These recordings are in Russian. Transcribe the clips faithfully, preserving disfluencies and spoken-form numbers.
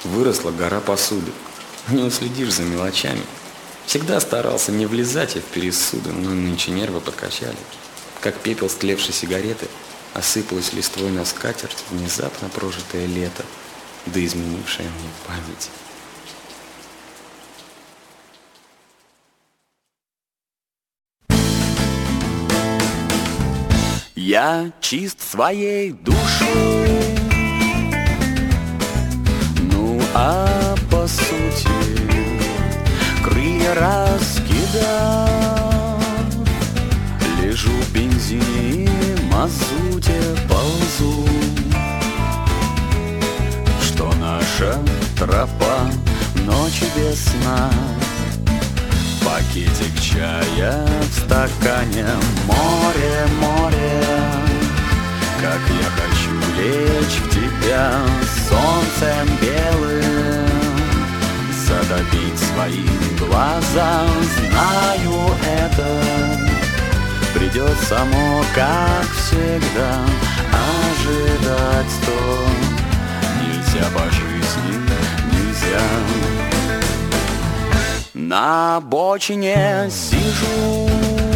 выросла гора посуды. Не уследишь за мелочами. Всегда старался не влезать я в пересуды, но нынче нервы подкачали. Как пепел стлевшей сигареты осыпалась листвой на скатерть внезапно прожитое лето, да изменившая мне память. Я чист своей душой, ну а по сути крылья раскидав, лежу в бензине и мазуте, ползу, что наша тропа ночи без сна. Пакетик чая в стакане, море, море, как я хочу лечь в тебя солнцем белым, затопить свои глаза. Знаю, это придет само, как всегда. Ожидать то нельзя по жизни, нельзя. На обочине сижу,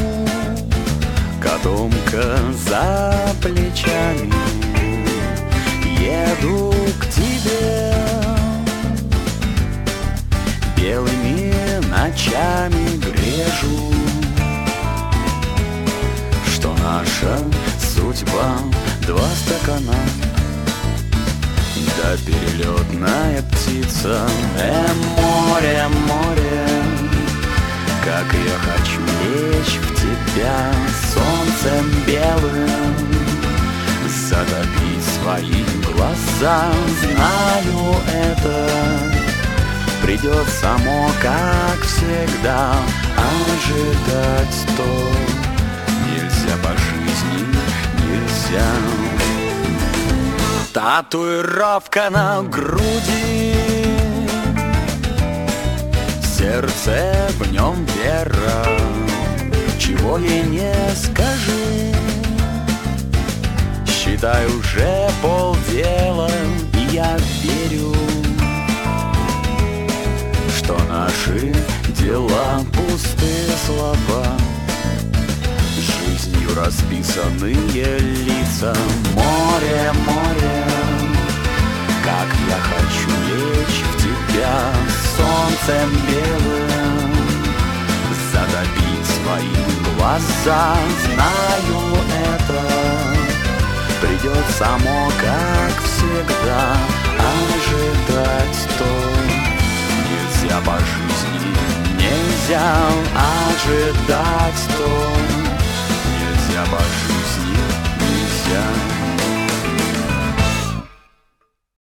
котомка за плечами, еду к тебе белыми ночами, грежу, что наша судьба два стакана, да перелетная птица. Э, море, море, как я хочу лечь в тебя солнцем белым, затопить свои глаза. Знаю, это придет само, как всегда. Ожидать то нельзя по жизни, нельзя. Татуировка на груди, сердце в нем вера, чего ей не скажи. Считай, уже полдела, и я верю, что наши дела пустые слова, жизнью расписанные лица. Море, море, как я хочу лечь в тебя солнцем белым, затопить свои глаза. Знаю, это придет само, как всегда. Ожидать то нельзя по жизни, нельзя. Ожидать то нельзя по жизни, нельзя.